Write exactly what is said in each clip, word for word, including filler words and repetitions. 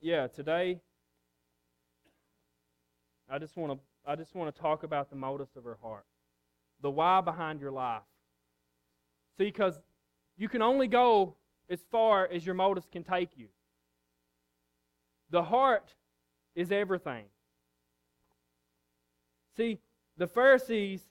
yeah, today I just want to I just want to talk about the motives of her heart, the why behind your life. See, because you can only go as far as your motives can take you. The heart is everything. See, the Pharisees,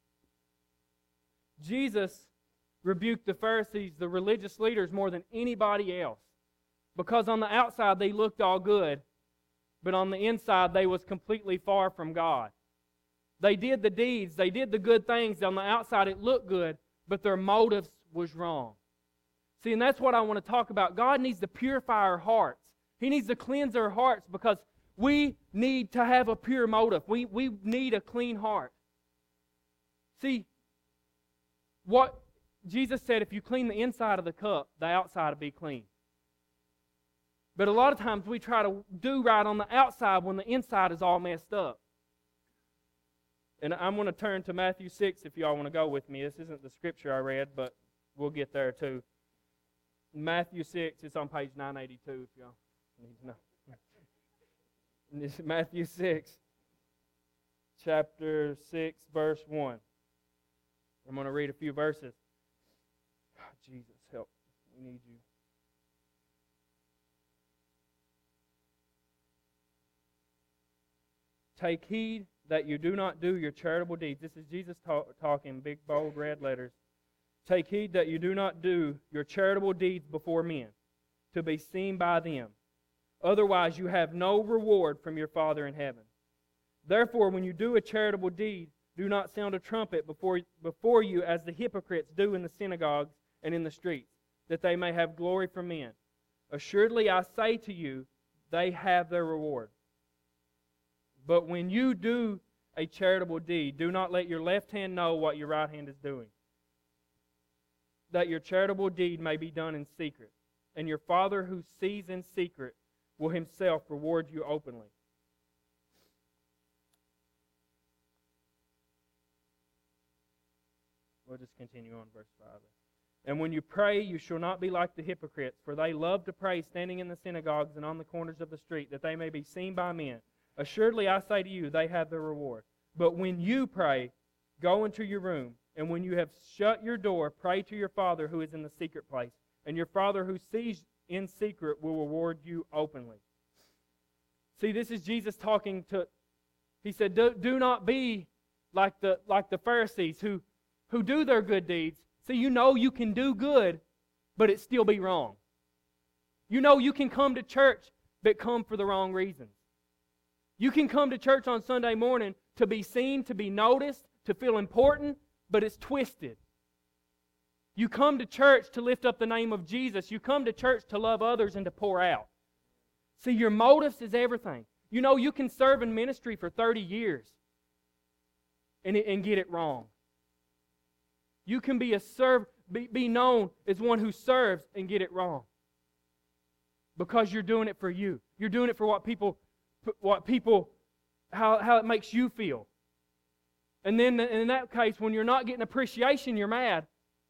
Jesus rebuked the Pharisees, the religious leaders, more than anybody else. Because on the outside they looked all good, but on the inside they was completely far from God. They did the deeds, they did the good things. On the outside it looked good, but their motives was wrong. See, and that's what I want to talk about. God needs to purify our hearts. He needs to cleanse our hearts because we need to have a pure motive. We, we need a clean heart. See, what Jesus said, if you clean the inside of the cup, the outside will be clean. But a lot of times we try to do right on the outside when the inside is all messed up. And I'm going to turn to Matthew six if y'all want to go with me. This isn't the scripture I read, but we'll get there too. Matthew six, it's on page nine eighty-two if y'all need to know. This is Matthew six, chapter six, verse one. I'm going to read a few verses. Oh, Jesus, help. We need you. Take heed that you do not do your charitable deeds. This is Jesus talk, talking, big, bold, red letters. Take heed that you do not do your charitable deeds before men, to be seen by them. Otherwise you have no reward from your Father in heaven. Therefore, when you do a charitable deed, do not sound a trumpet before, before you as the hypocrites do in the synagogues and in the streets, that they may have glory from men. Assuredly I say to you, they have their reward. But when you do a charitable deed, do not let your left hand know what your right hand is doing, that your charitable deed may be done in secret. And your Father who sees in secret will Himself reward you openly. We'll just continue on verse five. And when you pray, you shall not be like the hypocrites, for they love to pray standing in the synagogues and on the corners of the street, that they may be seen by men. Assuredly, I say to you, they have their reward. But when you pray, go into your room, and when you have shut your door, pray to your Father who is in the secret place. And your Father who sees in secret will reward you openly. See, this is Jesus talking to, He said, do, do not be like the, like the Pharisees who, who do their good deeds. See, you know you can do good, but it still be wrong. You know you can come to church, but come for the wrong reasons. You can come to church on Sunday morning to be seen, to be noticed, to feel important, but it's twisted. You come to church to lift up the name of Jesus. You come to church to love others and to pour out. See, your motives is everything. You know, you can serve in ministry for thirty years and, and get it wrong. You can be a serve, be, be known as one who serves and get it wrong. Because you're doing it for you. You're doing it for what people what people, how, how it makes you feel. And then in that case, when you're not getting appreciation, you're mad.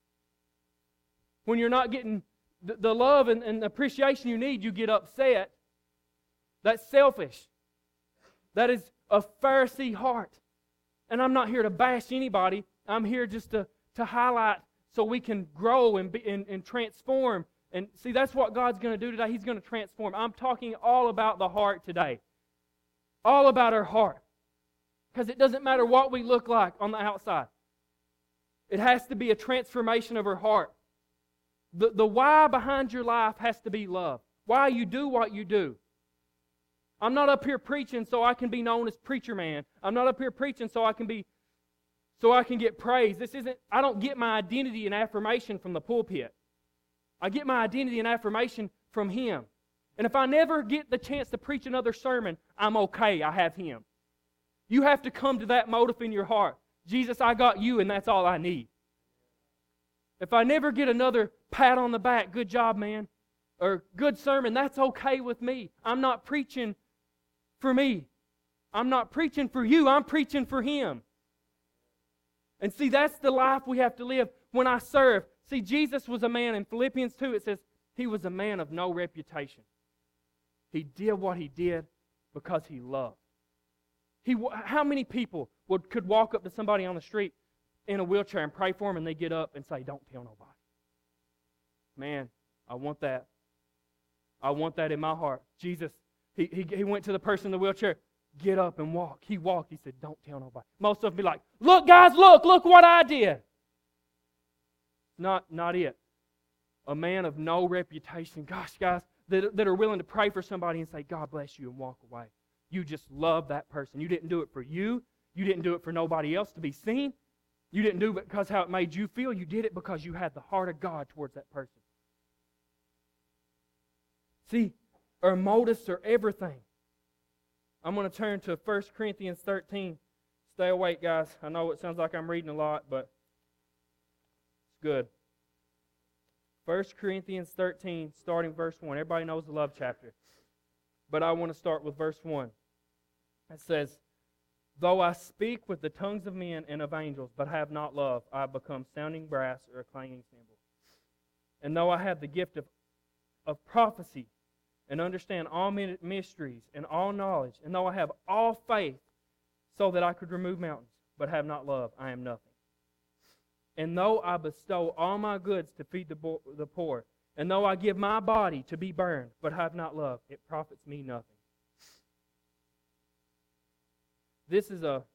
When you're not getting the, the love and, and appreciation you need, you get upset. That's selfish. That is a Pharisee heart. And I'm not here to bash anybody. I'm here just to, to highlight so we can grow and, be, and, and transform. And see, that's what God's going to do today. He's going to transform. I'm talking all about the heart today. All about our heart. Because it doesn't matter what we look like on the outside. It has to be a transformation of our heart. The, the why behind your life has to be love. Why you do what you do. I'm not up here preaching so I can be known as preacher man. I'm not up here preaching so I can be so I can get praise. This isn't I don't get my identity and affirmation from the pulpit. I get my identity and affirmation from Him. And if I never get the chance to preach another sermon, I'm okay. I have Him. You have to come to that motive in your heart. Jesus, I got you and that's all I need. If I never get another pat on the back, good job, man, or good sermon, that's okay with me. I'm not preaching for me. I'm not preaching for you. I'm preaching for Him. And see, that's the life we have to live when I serve. See, Jesus was a man, in Philippians two it says, He was a man of no reputation. He did what he did because he loved. He, how many people would, could walk up to somebody on the street in a wheelchair and pray for them, and they get up and say, don't tell nobody? Man, I want that. I want that in my heart. Jesus, he, he, he went to the person in the wheelchair, get up and walk. He walked. He said, don't tell nobody. Most of them be like, look, guys, look, look what I did. Not, not it. A man of no reputation. Gosh, guys, that, that are willing to pray for somebody and say, God bless you, and walk away. You just love that person. You didn't do it for you. You didn't do it for nobody else to be seen. You didn't do it because how it made you feel. You did it because you had the heart of God towards that person. See, our motives are everything. I'm going to turn to First Corinthians thirteen. Stay awake, guys. I know it sounds like I'm reading a lot, but it's good. First Corinthians thirteen, starting verse one. Everybody knows the love chapter. But I want to start with verse one. It says, though I speak with the tongues of men and of angels, but have not love, I have become sounding brass or a clanging cymbal. And though I have the gift of, of prophecy, and understand all mysteries and all knowledge, and though I have all faith so that I could remove mountains, but have not love, I am nothing. And though I bestow all my goods to feed the, bo- the poor, and though I give my body to be burned, but have not love, it profits me nothing. This is a,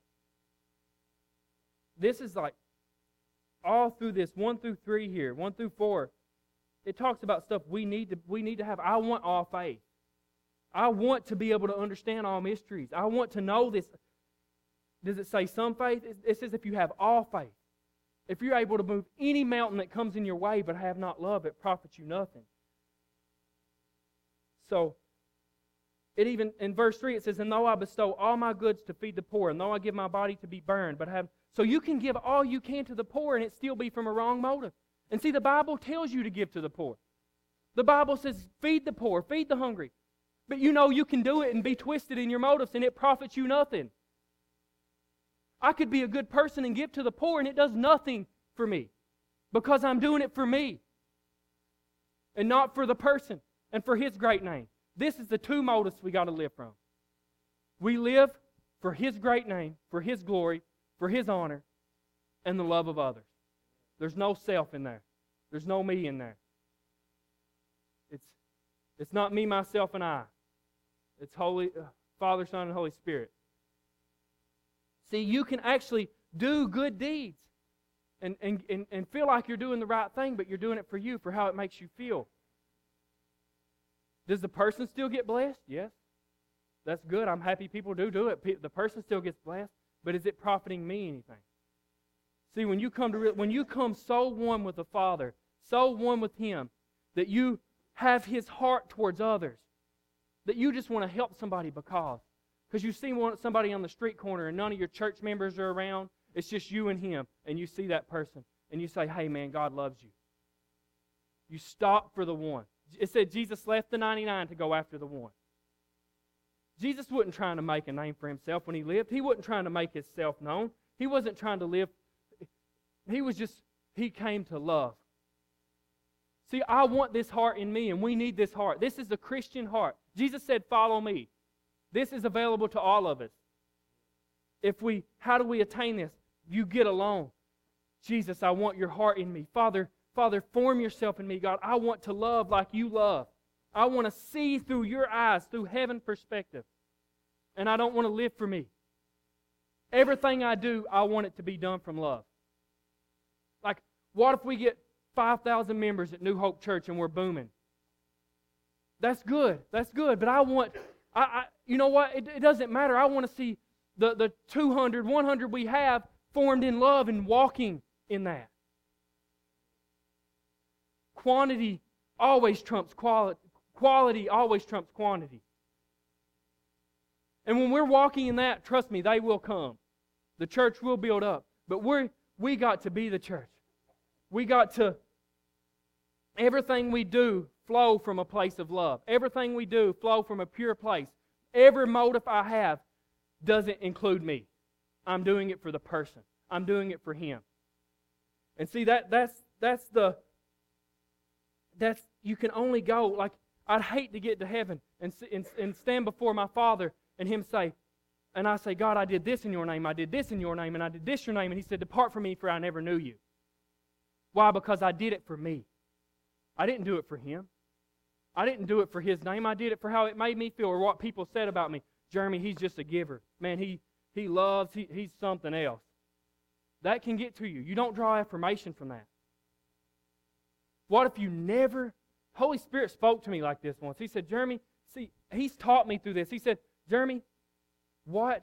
this is like all through this, one through three here, one through four, it talks about stuff we need to we need to have. I want all faith. I want to be able to understand all mysteries. I want to know this. Does it say some faith? It says if you have all faith. If you're able to move any mountain that comes in your way but have not love, it profits you nothing. So, it even, in verse three, it says, and though I bestow all my goods to feed the poor, and though I give my body to be burned, but have... So you can give all you can to the poor and it still be from a wrong motive. And see, the Bible tells you to give to the poor. The Bible says, feed the poor, feed the hungry. But you know you can do it and be twisted in your motives and it profits you nothing. I could be a good person and give to the poor and it does nothing for me because I'm doing it for me and not for the person and for His great name. This is the two motives we got to live from. We live for His great name, for His glory, for His honor, and the love of others. There's no self in there. There's no me in there. It's, it's not me, myself, and I. It's Holy uh, Father, Son, and Holy Spirit. See, you can actually do good deeds and, and, and, and feel like you're doing the right thing, but you're doing it for you, for how it makes you feel. Does the person still get blessed? Yes. That's good. I'm happy people do do it. The person still gets blessed, but is it profiting me anything? See, when you come to re- when you come so one with the Father, so one with Him, that you have His heart towards others, that you just want to help somebody because, because you see one, somebody on the street corner and none of your church members are around, it's just you and him, and you see that person, and you say, hey man, God loves you. You stop for the one. It said Jesus left the ninety-nine to go after the one. Jesus wasn't trying to make a name for Himself when He lived. He wasn't trying to make Himself known. He wasn't trying to live. He was just, He came to love. See, I want this heart in me, and we need this heart. This is the Christian heart. Jesus said, follow me. This is available to all of us. If we, how do we attain this? You get alone. Jesus, I want your heart in me. Father, Father, form yourself in me, God. I want to love like you love. I want to see through your eyes, through heaven perspective. And I don't want to live for me. Everything I do, I want it to be done from love. Like, what if we get five thousand members at New Hope Church and we're booming? That's good. That's good. But I want, I, I you know what? It, it doesn't matter. I want to see the, the two hundred, one hundred we have formed in love and walking in that. Quantity always trumps quality. Quality always trumps quantity. And when we're walking in that, trust me, they will come. The church will build up. But we're, we got to be the church. We got to, everything we do flow from a place of love. Everything we do flow from a pure place. Every motive I have doesn't include me. I'm doing it for the person. I'm doing it for Him. And see, that that's that's the, that's, you can only go, like, I'd hate to get to heaven and, and, and stand before my Father and Him say, and I say, God, I did this in your name, I did this in your name, and I did this in your name. And He said, depart from me, for I never knew you. Why? Because I did it for me. I didn't do it for Him. I didn't do it for His name. I did it for how it made me feel or what people said about me. Jeremy, he's just a giver. Man, he, he loves, he, he's something else. That can get to you. You don't draw affirmation from that. What if you never... Holy Spirit spoke to me like this once. He said, Jeremy, see, He's taught me through this. He said, Jeremy, what,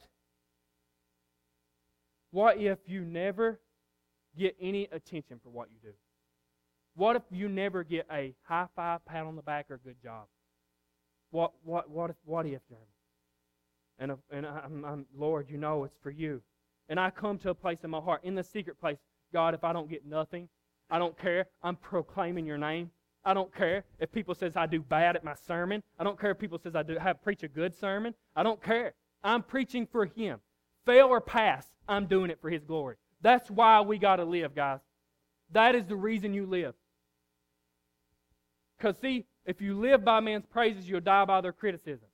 what if you never get any attention for what you do? What if you never get a high five, pat on the back, or good job? What, what, what if, what if, Jeremy? And, if, and I'm, I'm, Lord, you know it's for you. And I come to a place in my heart, in the secret place, God, if I don't get nothing, I don't care. I'm proclaiming your name. I don't care if people says I do bad at my sermon. I don't care if people says I do have preach a good sermon. I don't care. I'm preaching for Him. Fail or pass, I'm doing it for His glory. That's why we got to live, guys. That is the reason you live. Because see, if you live by man's praises, you'll die by their criticism.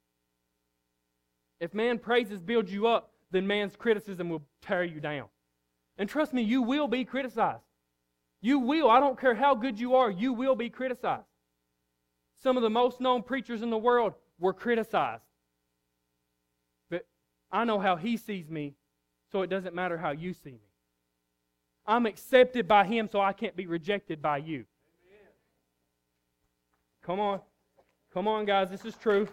If man praises build you up, then man's criticism will tear you down. And trust me, you will be criticized. You will. I don't care how good you are, you will be criticized. Some of the most known preachers in the world were criticized. But I know how He sees me, so it doesn't matter how you see me. I'm accepted by Him, so I can't be rejected by you. Amen. Come on. Come on, guys. This is true.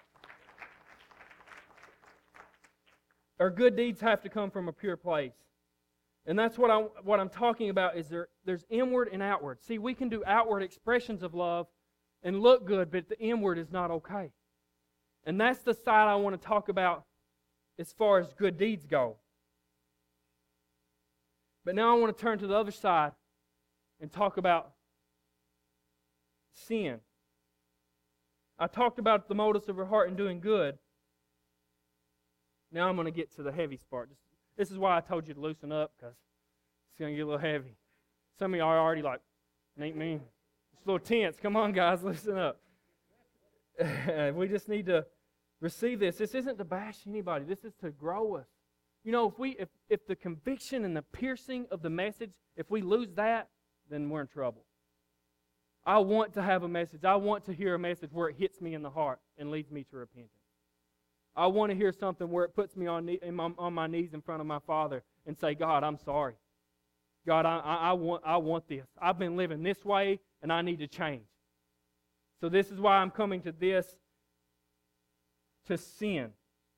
Our good deeds have to come from a pure place. And that's what, I, what I'm talking about is there, there's inward and outward. See, we can do outward expressions of love and look good, but the inward is not okay. And that's the side I want to talk about as far as good deeds go. But now I want to turn to the other side and talk about sin. I talked about the motives of our heart in doing good. Now I'm going to get to the heavy part. Just This is why I told you to loosen up, because it's going to get a little heavy. Some of you are already like, ain't me. It's a little tense. Come on, guys, loosen up. We just need to receive this. This isn't to bash anybody. This is to grow us. You know, if we, if, if the conviction and the piercing of the message, if we lose that, then we're in trouble. I want to have a message. I want to hear a message where it hits me in the heart and leads me to repentance. I want to hear something where it puts me on, knee, my, on my knees in front of my Father and say, God, I'm sorry. God, I, I, I, want, I want this. I've been living this way, and I need to change. So this is why I'm coming to this, to sin.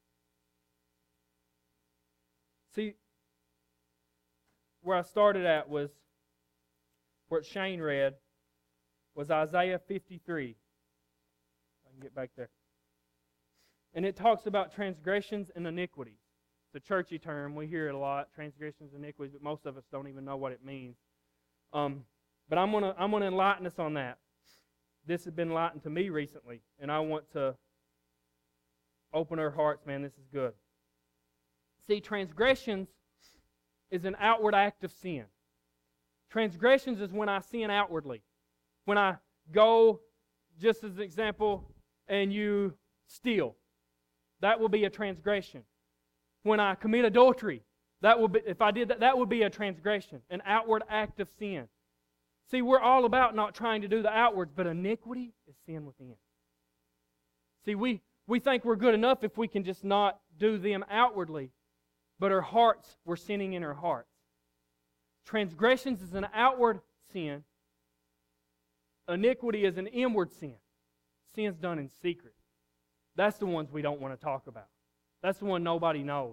See, where I started at was, where Shane read, was Isaiah fifty-three. I can get back there. And it talks about transgressions and iniquities. It's a churchy term. We hear it a lot, transgressions and iniquities, but most of us don't even know what it means. Um, but I'm going to I'm going to enlighten us on that. This has been enlightened to me recently, and I want to open our hearts, man. This is good. See, transgressions is an outward act of sin. Transgressions is when I sin outwardly. When I go, just as an example, and you steal. That will be a transgression. When I commit adultery, that will be, if I did that, that would be a transgression, an outward act of sin. See, we're all about not trying to do the outwards, but iniquity is sin within. See, we, we think we're good enough if we can just not do them outwardly, but our hearts, we're sinning in our hearts. Transgressions is an outward sin. Iniquity is an inward sin. Sin's done in secret. That's the ones we don't want to talk about. That's the one nobody knows.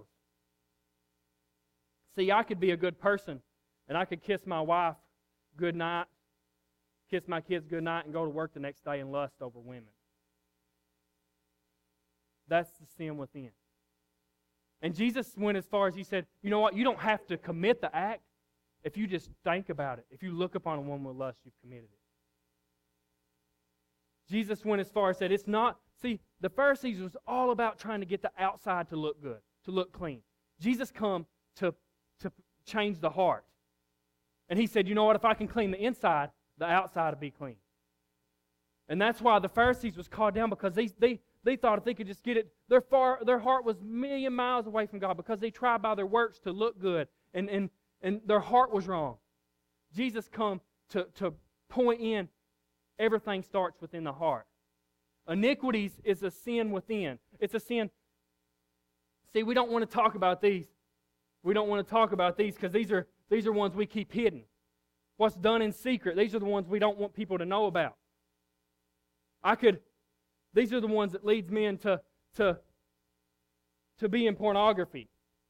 See, I could be a good person, and I could kiss my wife good night, kiss my kids good night, and go to work the next day and lust over women. That's the sin within. And Jesus went as far as He said, you know what, you don't have to commit the act. If you just think about it, if you look upon a woman with lust, you've committed it. Jesus went as far as said, it's not, see, the Pharisees was all about trying to get the outside to look good, to look clean. Jesus come to, to change the heart. And He said, you know what, if I can clean the inside, the outside will be clean. And that's why the Pharisees was called down, because they, they, they thought if they could just get it, their, far, their heart was a million miles away from God because they tried by their works to look good, and, and, and their heart was wrong. Jesus come to, to point in, everything starts within the heart. Iniquities is a sin within. It's a sin. See, we don't want to talk about these. We don't want to talk about these because these are, these are ones we keep hidden. What's done in secret, these are the ones we don't want people to know about. I could, these are the ones that leads men to, to, to be in pornography.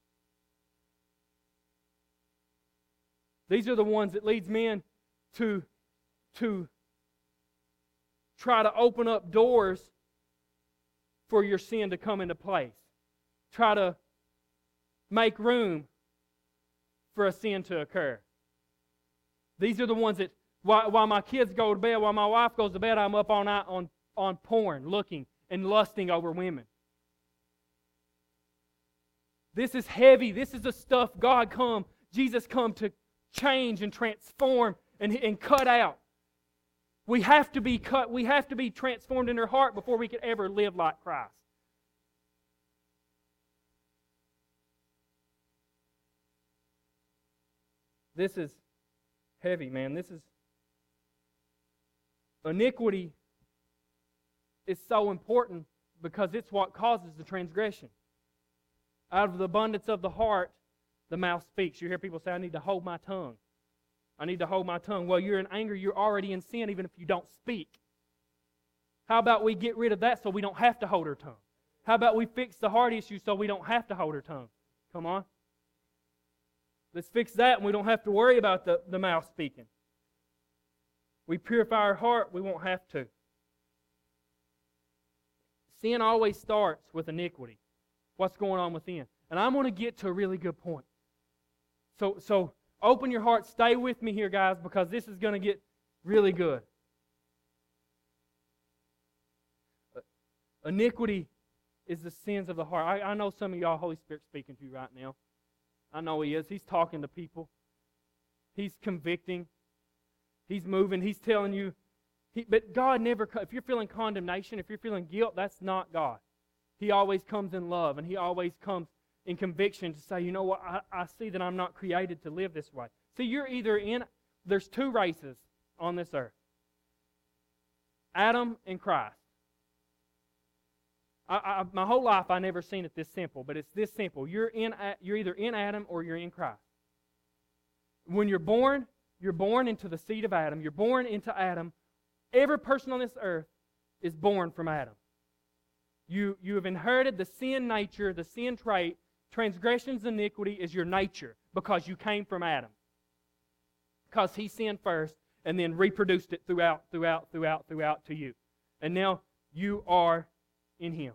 These are the ones that leads men to, to try to open up doors for your sin to come into place. Try to make room for a sin to occur. These are the ones that, while, while my kids go to bed, while my wife goes to bed, I'm up all night on, on porn, looking and lusting over women. This is heavy. This is the stuff God come, Jesus come to change and transform and, and cut out. We have to be cut. We have to be transformed in our heart before we can ever live like Christ. This is heavy, man. This is iniquity is so important because it's what causes the transgression. Out of the abundance of the heart, the mouth speaks. You hear people say, I need to hold my tongue. I need to hold my tongue. Well, you're in anger. You're already in sin even if you don't speak. How about we get rid of that so we don't have to hold our tongue? How about we fix the heart issue so we don't have to hold our tongue? Come on. Let's fix that and we don't have to worry about the, the mouth speaking. We purify our heart, we won't have to. Sin always starts with iniquity. What's going on within? And I'm going to get to a really good point. So, so open your heart, stay with me here, guys, because this is going to get really good. Iniquity is the sins of the heart. I, I know some of y'all, Holy Spirit speaking to you right now. I know He is. He's talking to people. He's convicting. He's moving. He's telling you. He, but God never, if you're feeling condemnation, if you're feeling guilt, that's not God. He always comes in love, and He always comes in conviction to say, you know what, I, I see that I'm not created to live this way. See, you're either in, there's two races on this earth. Adam and Christ. I, I, my whole life I never seen it this simple, but it's this simple. You're in, you're either in Adam or you're in Christ. When you're born, you're born into the seed of Adam. You're born into Adam. Every person on this earth is born from Adam. You, you have inherited the sin nature, the sin trait. Transgressions, iniquity is your nature because you came from Adam. Because he sinned first and then reproduced it throughout, throughout, throughout, throughout to you. And now you are in Him.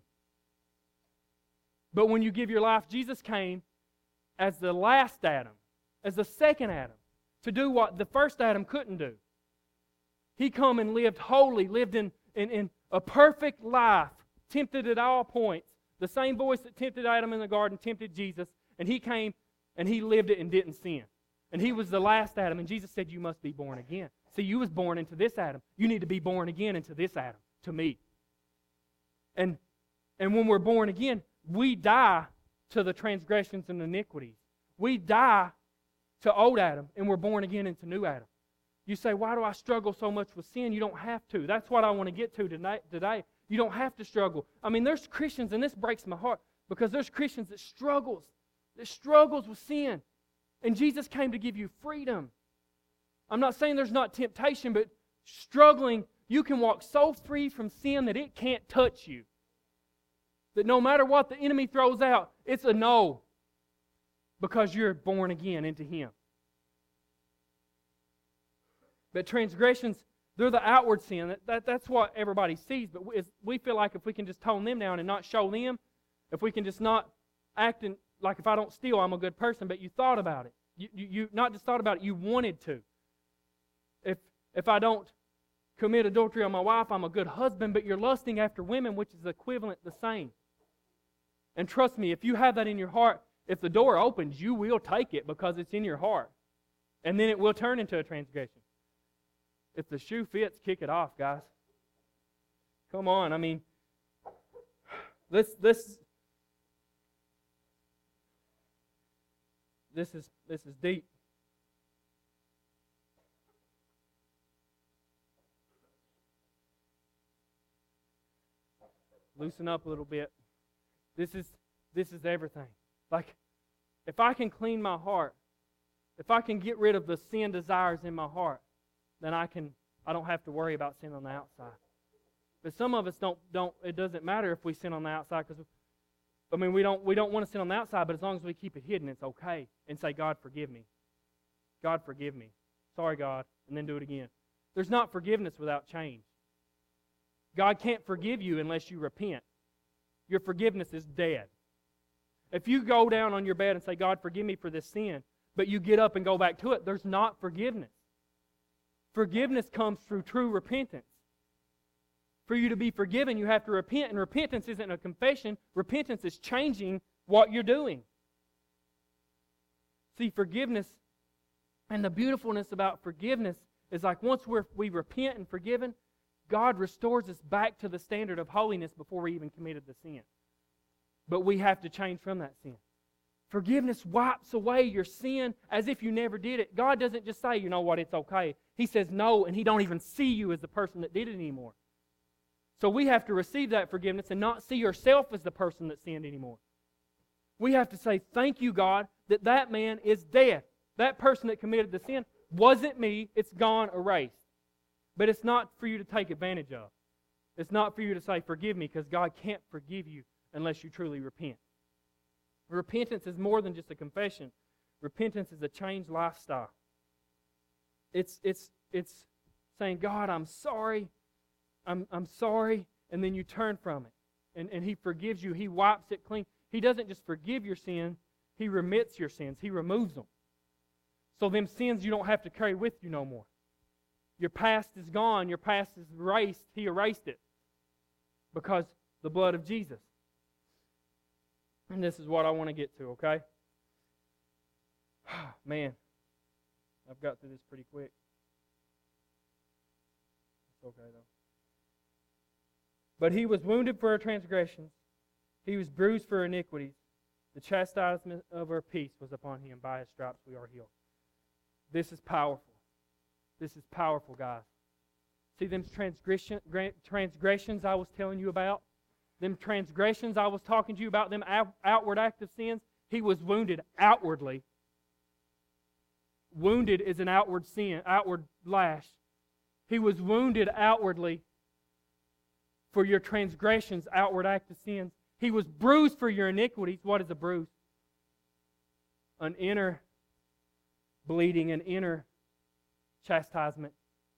But when you give your life, Jesus came as the last Adam, as the second Adam, to do what the first Adam couldn't do. He come and lived holy, lived in, in, in a perfect life, tempted at all points. The same voice that tempted Adam in the garden tempted Jesus, and He came and He lived it and didn't sin. And He was the last Adam, and Jesus said, you must be born again. See, you was born into this Adam. You need to be born again into this Adam, to me. And, and when we're born again, we die to the transgressions and iniquities. We die to old Adam, and we're born again into new Adam. You say, why do I struggle so much with sin? You don't have to. That's what I want to get to today. You don't have to struggle. I mean, there's Christians, and this breaks my heart, because there's Christians that struggles, that struggles with sin. And Jesus came to give you freedom. I'm not saying there's not temptation, but struggling, you can walk so free from sin that it can't touch you. That no matter what the enemy throws out, it's a no. Because you're born again into Him. But transgressions, they're the outward sin. That, that, that's what everybody sees. But we, we feel like if we can just tone them down and not show them, if we can just not act in, like if I don't steal, I'm a good person, but you thought about it. You, you, you not just thought about it, you wanted to. If, if I don't commit adultery on my wife, I'm a good husband, but you're lusting after women, which is equivalent, the same. And trust me, if you have that in your heart, if the door opens, you will take it because it's in your heart. And then it will turn into a transgression. If the shoe fits, kick it off, guys. Come on, I mean, let's let's this is this is deep. Loosen up a little bit. This is this is everything. Like, if I can clean my heart, if I can get rid of the sin desires in my heart, then I can I don't have to worry about sin on the outside. But some of us don't don't. It doesn't matter if we sin on the outside, because I mean we don't we don't want to sin on the outside. But as long as we keep it hidden, it's okay. And say, God, forgive me. God, forgive me. Sorry, God, and then do it again. There's not forgiveness without change. God can't forgive you unless you repent. Your forgiveness is dead. If you go down on your bed and say, God, forgive me for this sin, but you get up and go back to it, there's not forgiveness. Forgiveness comes through true repentance. For you to be forgiven, you have to repent, and repentance isn't a confession. Repentance is changing what you're doing. See, forgiveness, and the beautifulness about forgiveness is like once we're, we repent and forgiven, God restores us back to the standard of holiness before we even committed the sin. But we have to change from that sin. Forgiveness wipes away your sin as if you never did it. God doesn't just say, you know what, it's okay. He says no, and He don't even see you as the person that did it anymore. So we have to receive that forgiveness and not see yourself as the person that sinned anymore. We have to say, thank you, God, that that man is dead. That person that committed the sin wasn't me. It's gone, erased. But it's not for you to take advantage of. It's not for you to say, forgive me, because God can't forgive you unless you truly repent. Repentance is more than just a confession. Repentance is a changed lifestyle. It's it's it's saying, God, I'm sorry. I'm I'm sorry. And then you turn from it. And, and He forgives you. He wipes it clean. He doesn't just forgive your sin. He remits your sins. He removes them. So them sins you don't have to carry with you no more. Your past is gone. Your past is erased. He erased it because the blood of Jesus. And this is what I want to get to, okay? Man, I've got through this pretty quick. It's okay, though. But He was wounded for our transgressions. He was bruised for our iniquities. The chastisement of our peace was upon Him. By His stripes we are healed. This is powerful. This is powerful, guys. See them transgression, transgressions I was telling you about? Them transgressions I was talking to you about, them outward active sins? He was wounded outwardly. Wounded is an outward sin, outward lash. He was wounded outwardly for your transgressions, outward active sins. He was bruised for your iniquities. What is a bruise? An inner bleeding, an inner chastisement.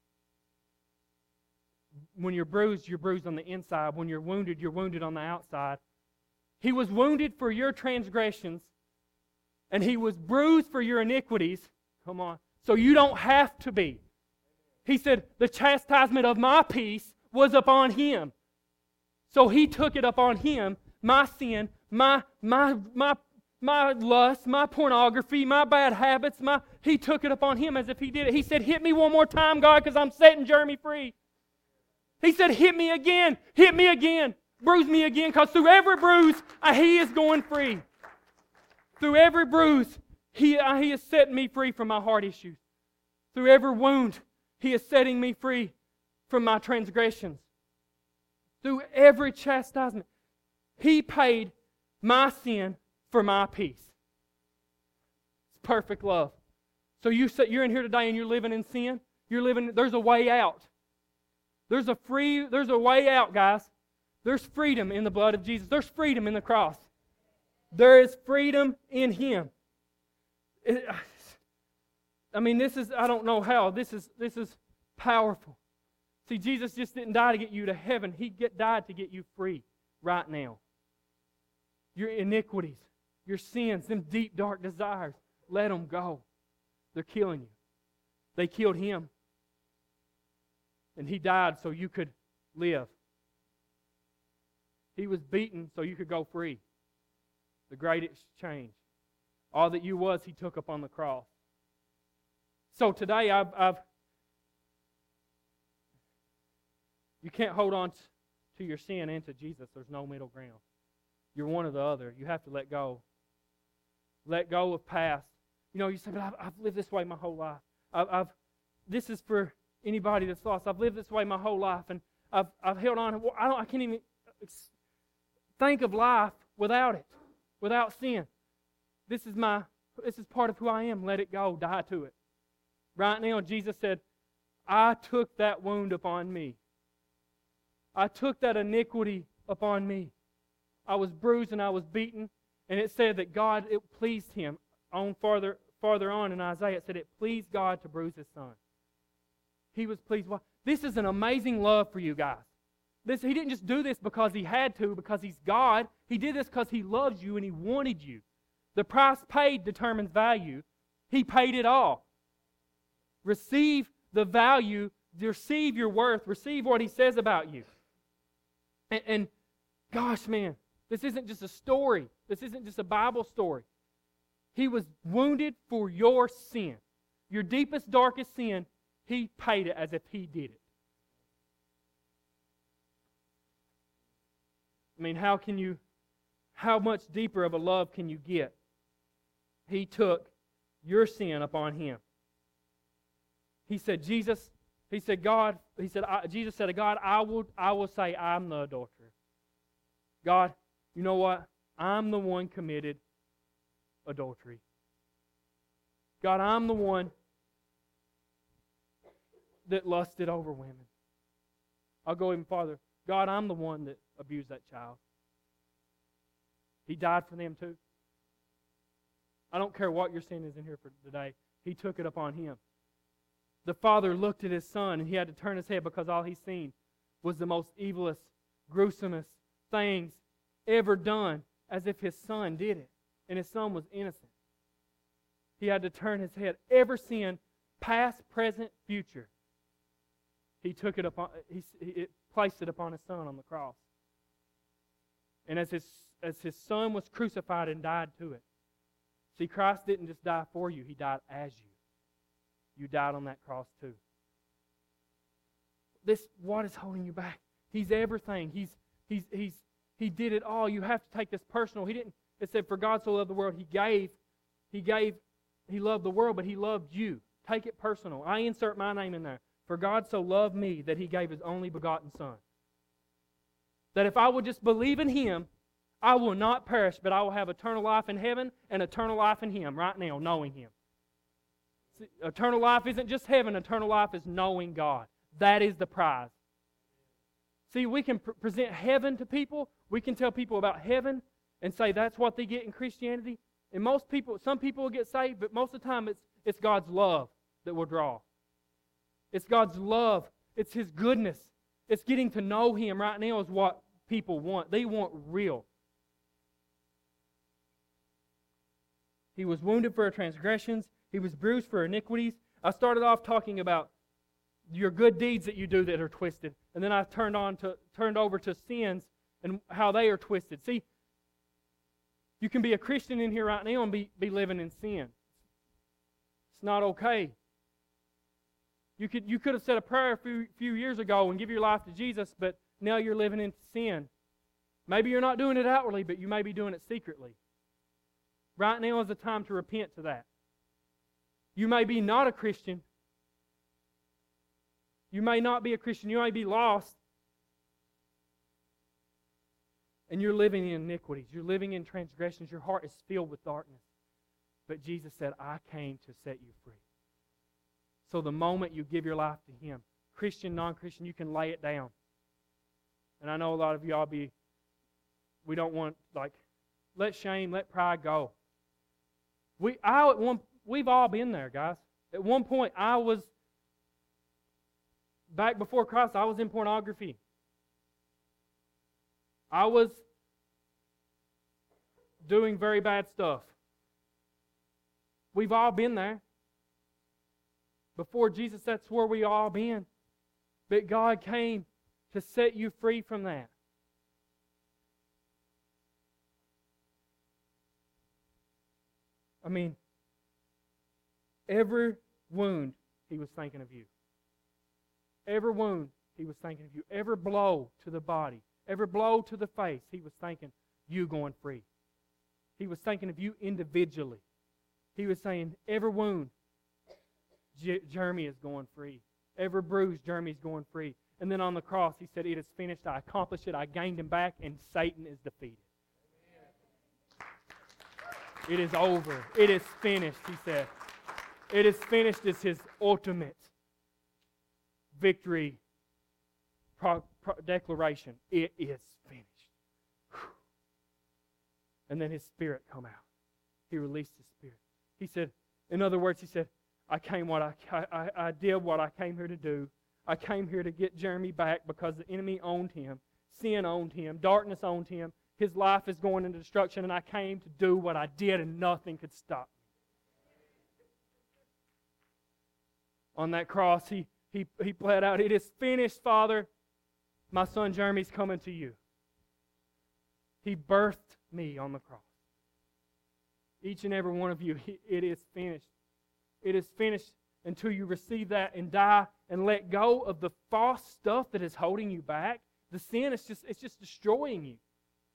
When you're bruised, you're bruised on the inside. When you're wounded, you're wounded on the outside. He was wounded for your transgressions, and He was bruised for your iniquities. Come on. So you don't have to be. He said, the chastisement of my peace was upon Him. So He took it upon Him, my sin, my my my my lust, my pornography, my bad habits, my He took it upon Him as if He did it. He said, hit me one more time, God, because I'm setting Jeremy free. He said, hit me again, hit me again, bruise me again, because through every bruise, uh, He is going free. Through every bruise, He, uh, he is setting me free from my heart issues. Through every wound, He is setting me free from my transgressions. Through every chastisement, He paid my sin for my peace. It's perfect love. So you sit, you're in here today and you're living in sin. You're living. There's a way out. There's a free. There's a way out, guys. There's freedom in the blood of Jesus. There's freedom in the cross. There is freedom in Him. It, I mean, this is. I don't know how. This is. This is powerful. See, Jesus just didn't die to get you to heaven. He get, died to get you free right now. Your iniquities, your sins, them deep, dark desires, let them go. They're killing you. They killed Him. And He died so you could live. He was beaten so you could go free. The greatest change. All that you was, He took up on the cross. So today, I've... I've You can't hold on to your sin and to Jesus. There's no middle ground. You're one or the other. You have to let go. Let go of past. You know, you say, but I've, I've lived this way my whole life. I've, I've this is for anybody that's lost. I've lived this way my whole life, and I've I've held on. I don't. I can't even think of life without it, without sin. This is my. This is part of who I am. Let it go. Die to it. Right now, Jesus said, I took that wound upon me. I took that iniquity upon me. I was bruised and I was beaten. And it said that God, it pleased Him. On farther, farther on in Isaiah, it said it pleased God to bruise His Son. He was pleased. Well, this is an amazing love for you guys. This, he didn't just do this because He had to, because He's God. He did this because He loves you and He wanted you. The price paid determines value. He paid it all. Receive the value, receive your worth, receive what He says about you. And, and gosh, man, this isn't just a story. This isn't just a Bible story. He was wounded for your sin. Your deepest, darkest sin, He paid it as if He did it. I mean, how can you, how much deeper of a love can you get? He took your sin upon Him. He said, Jesus, He said, God, He said, I, Jesus said to God, I will, I will say I'm the adulterer. God, you know what? I'm the one committed adultery. God, I'm the one that lusted over women. I'll go even farther. God, I'm the one that abused that child. He died for them too. I don't care what your sin is in here for today. He took it upon Him. The father looked at his son and he had to turn his head because all he's seen was the most evilest, gruesomest things ever done, as if his son did it. And his son was innocent. He had to turn his head. Every sin, past, present, future, He took it upon, he, he placed it upon His Son on the cross. And as his, as his Son was crucified and died to it, see, Christ didn't just die for you, He died as you. You died on that cross too. This, what is holding you back? He's everything. He's, he's, he's, He did it all. You have to take this personal. He didn't, it said, for God so loved the world, He gave, He gave, He loved the world, but He loved you. Take it personal. I insert my name in there. For God so loved me that He gave His only begotten Son. That if I would just believe in Him, I will not perish, but I will have eternal life in heaven and eternal life in Him right now, knowing Him. See, eternal life isn't just heaven. Eternal life is knowing God. That is the prize. See, we can pr- present heaven to people. We can tell people about heaven and say that's what they get in Christianity. And most people, some people will get saved, but most of the time it's, it's God's love that will draw. It's God's love. It's His goodness. It's getting to know Him right now is what people want. They want real. He was wounded for our transgressions. He was bruised for our iniquities. I started off talking about your good deeds that you do that are twisted. And then I turned on to turned over to sins and how they are twisted. See, you can be a Christian in here right now and be, be living in sin. It's not okay. You could you could have said a prayer a few, few years ago and give your life to Jesus, but now you're living in sin. Maybe you're not doing it outwardly, but you may be doing it secretly. Right now is the time to repent to that. You may be not a Christian. You may not be a Christian. You may be lost. And you're living in iniquities. You're living in transgressions. Your heart is filled with darkness. But Jesus said, I came to set you free. So the moment you give your life to Him, Christian, non-Christian, you can lay it down. And I know a lot of y'all be, we don't want, like, let shame, let pride go. We, I, at one, we've all been there, guys. At one point, I was, back before Christ, I was in pornography. I was doing very bad stuff. We've all been there. Before Jesus, that's where we all been. But God came to set you free from that. I mean, every wound, He was thinking of you. Every wound he was thinking, if you ever blow to the body, ever blow to the face, he was thinking, you going free. He was thinking of you individually. He was saying, every wound, J- Jeremy is going free. Every bruise, Jeremy's going free. And then on the cross, he said, it is finished. I accomplished it. I gained him back, and Satan is defeated. It is over. It is finished, he said. It is finished is his ultimate victory pro- pro- declaration. It is finished. Whew. And then his spirit come out. He released his spirit. He said, in other words, he said, I came what I, I, I did what I came here to do. I came here to get Jeremy back because the enemy owned him. Sin owned him. Darkness owned him. His life is going into destruction, and I came to do what I did, and nothing could stop me. On that cross, he, he, he pled out, it is finished, Father. My son Jeremy's coming to you. He birthed me on the cross. Each and every one of you, it is finished. It is finished until you receive that and die and let go of the false stuff that is holding you back. The sin is just, it's just destroying you.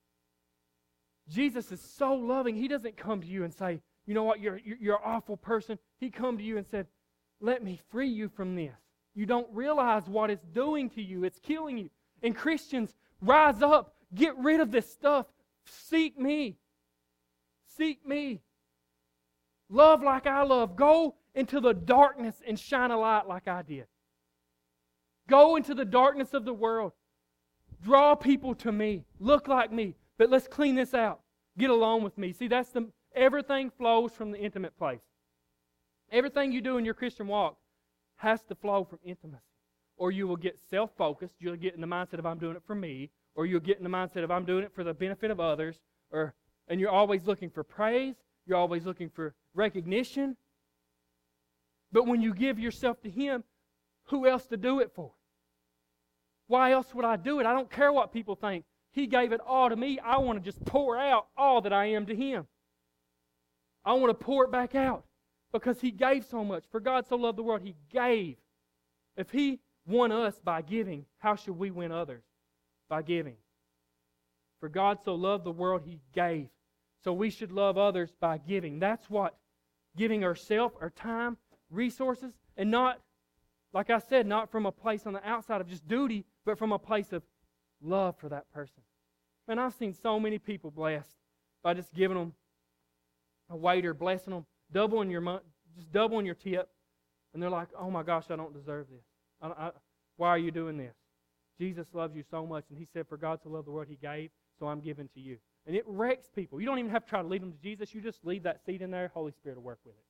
Jesus is so loving. He doesn't come to you and say, you know what, you're, you're, you're an awful person. He come to you and said, let me free you from this. You don't realize what it's doing to you. It's killing you. And Christians, rise up. Get rid of this stuff. Seek me. Seek me. Love like I love. Go into the darkness and shine a light like I did. Go into the darkness of the world. Draw people to me. Look like me. But let's clean this out. Get along with me. See, that's the everything flows from the intimate place. Everything you do in your Christian walk has to flow from intimacy. Or you will get self-focused. You'll get in the mindset of I'm doing it for me. Or you'll get in the mindset of I'm doing it for the benefit of others. Or and you're always looking for praise. You're always looking for recognition. But when you give yourself to Him, who else to do it for? Why else would I do it? I don't care what people think. He gave it all to me. I want to just pour out all that I am to Him. I want to pour it back out because He gave so much. For God so loved the world, He gave. If He won us by giving, how should we win others? By giving. For God so loved the world, He gave. So we should love others by giving. That's what giving ourselves, our time, resources, and not, like I said, not from a place on the outside of just duty, but from a place of love for that person. Man, I've seen so many people blessed by just giving them a waiter, blessing them, doubling your money, just doubling your tip, and they're like, "Oh my gosh, I don't deserve this. I, I, why are you doing this?" Jesus loves you so much, and He said, "For God so loved the world, He gave, so I'm giving to you." And it wrecks people. You don't even have to try to lead them to Jesus. You just leave that seed in there. Holy Spirit will work with it.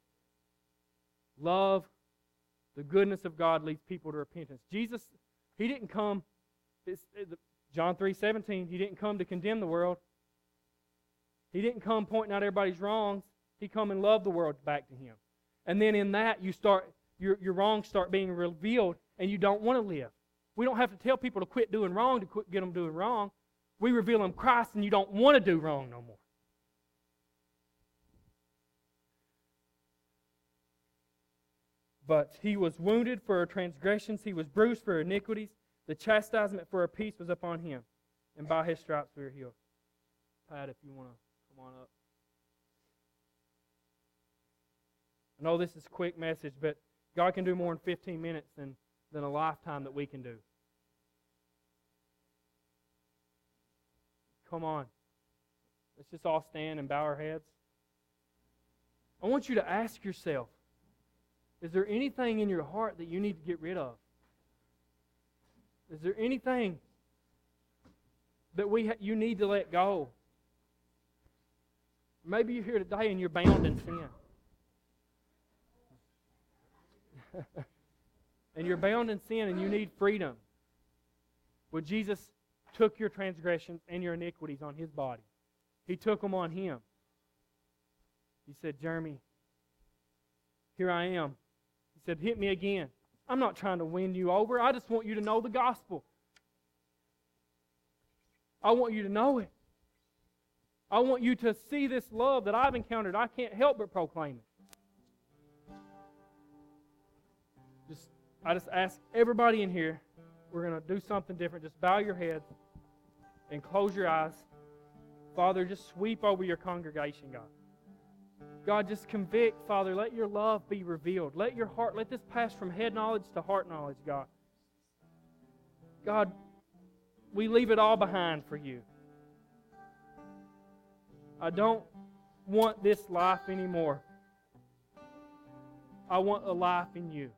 Love, the goodness of God leads people to repentance. Jesus, He didn't come, it's, it, John three seventeen, He didn't come to condemn the world. He didn't come pointing out everybody's wrongs. He come and love the world back to Him. And then in that, you start your, your wrongs start being revealed, and you don't want to live. We don't have to tell people to quit doing wrong to quit, get them doing wrong. We reveal them Christ, and you don't want to do wrong no more. But He was wounded for our transgressions. He was bruised for our iniquities. The chastisement for our peace was upon Him. And by His stripes we are healed. Pat, if you want to come on up. I know this is a quick message, but God can do more in fifteen minutes than, than a lifetime that we can do. Come on. Let's just all stand and bow our heads. I want you to ask yourself, is there anything in your heart that you need to get rid of? Is there anything that we ha- you need to let go? Maybe you're here today and you're bound in sin. And you're bound in sin and you need freedom. Well, Jesus took your transgressions and your iniquities on His body. He took them on Him. He said, "Jeremy, here I am." He said, "Hit me again. I'm not trying to win you over. I just want you to know the gospel. I want you to know it. I want you to see this love that I've encountered. I can't help but proclaim it." Just, I just ask everybody in here, we're going to do something different. Just bow your head and close your eyes. Father, just sweep over your congregation, God. God, just convict, Father. Let your love be revealed. Let your heart, let this pass from head knowledge to heart knowledge, God. God, we leave it all behind for you. I don't want this life anymore. I want a life in you.